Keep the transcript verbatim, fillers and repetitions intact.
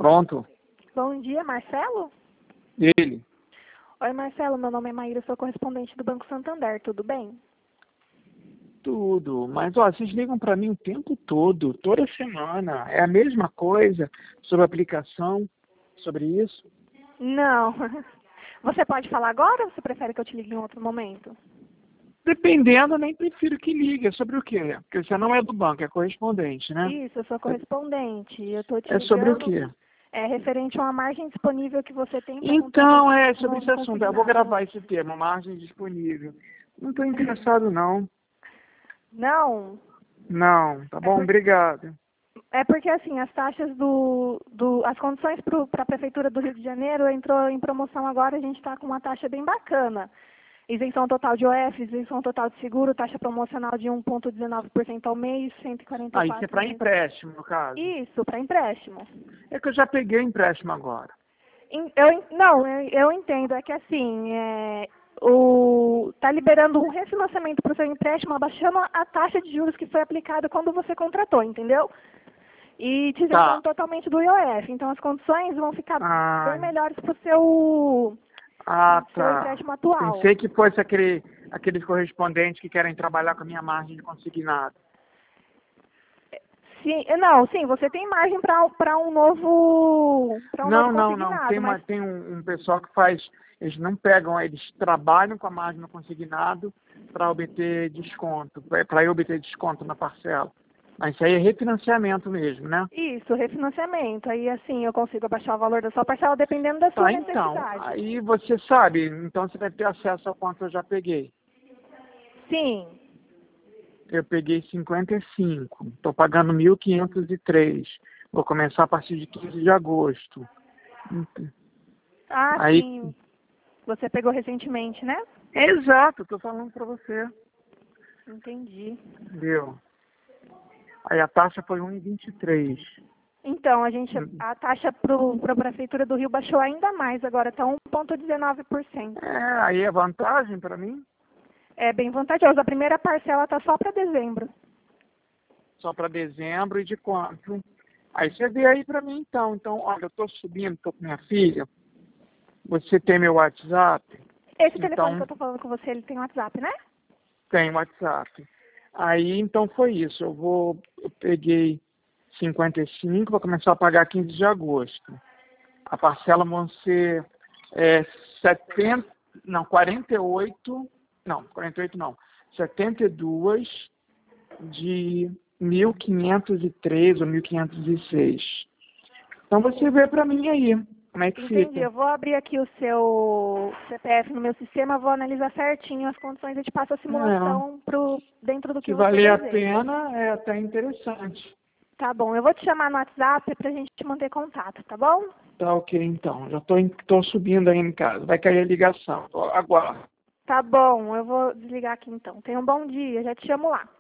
Pronto. Bom dia, Marcelo? Ele. Oi, Marcelo, meu nome é Maíra, sou correspondente do Banco Santander, tudo bem? Tudo. Mas, ó, vocês ligam para mim o tempo todo, toda semana. É a mesma coisa sobre a aplicação, sobre isso? Não. Você pode falar agora ou você prefere que eu te ligue em outro momento? Dependendo, eu nem prefiro que ligue. É sobre o quê? Porque você não é do banco, é correspondente, né? Isso, eu sou correspondente. Eu tô te É sobre o ligando. quê? É referente a uma margem disponível que você tem para Então, é contratar sobre no esse assunto. Eu vou consignado. gravar esse termo, margem disponível. Não estou interessado, não. Não, Não, tá é, bom? por, Obrigado. é porque assim, as taxas do, do as condições para a Prefeitura do Rio de Janeiro entrou em promoção agora, a gente está com uma taxa bem bacana. Isenção total de O F, isenção total de seguro, taxa promocional de um vírgula dezenove por cento ao mês, cento e quarenta e Ah, isso é quatro para meses. empréstimo, no caso. Isso, para empréstimo. É que eu já peguei empréstimo agora. Em- Eu, en- não, eu, eu entendo, é que assim, é, o, tá liberando um refinanciamento para o seu empréstimo, abaixando a, a taxa de juros que foi aplicada quando você contratou, entendeu? E te isentando Tá. totalmente do I O F. Então as condições vão ficar bem Ah, melhores para o seu, ah, pro seu tá. empréstimo atual. Pensei que fosse aquele, aqueles correspondentes que querem trabalhar com a minha margem de consignado. Sim, não, sim, você tem margem para um novo para um novo Não, não, não. Tem, consignado, uma, mas tem um, um pessoal que faz. Eles não pegam, eles trabalham com a margem no consignado para obter desconto, para eu obter desconto na parcela. Mas isso aí é refinanciamento mesmo, né? isso, refinanciamento. Aí assim eu consigo abaixar o valor da sua parcela dependendo da sua Tá, então. necessidade. Aí você sabe, então você vai ter acesso ao quanto eu já peguei. Sim. Eu peguei cinquenta e cinco, estou pagando mil quinhentos e três. Vou começar a partir de quinze de agosto. Ah, Aí, sim. Você pegou recentemente, né? é exato, estou falando para você. Entendi. Entendeu? Aí a taxa foi um vírgula vinte e três. Então, a gente, a taxa para a Prefeitura do Rio baixou ainda mais, agora está um vírgula dezenove por cento. É, aí é vantagem para mim, É bem vantajoso. A primeira parcela está só para dezembro. só para dezembro e de quanto? Aí você vê aí para mim então. Então, olha, eu estou subindo, estou com minha filha. Você tem meu WhatsApp? Esse telefone que eu Então, estou falando com você, ele tem WhatsApp, né? tem WhatsApp. Aí, então foi isso. Eu vou, eu peguei cinquenta e cinco, vou começar a pagar quinze de agosto. A parcela vão ser é, setenta, não, quarenta e oito, não, quarenta e oito não, setenta e dois de mil quinhentos e três ou mil quinhentos e seis. Então você vê para mim aí, como é que Entendi. fica. Eu vou abrir aqui o seu C P F no meu sistema, vou analisar certinho as condições e te passo a É, simulação pro, dentro do que se você valer a deseja. pena, é até interessante. Tá bom, eu vou te chamar no WhatsApp pra gente manter contato, tá bom? Tá ok, então. Já estou tô, tô subindo aí em casa. Vai cair a ligação. Aguardo. Tá bom, eu vou desligar aqui então. Tenha um bom dia, já te chamo lá.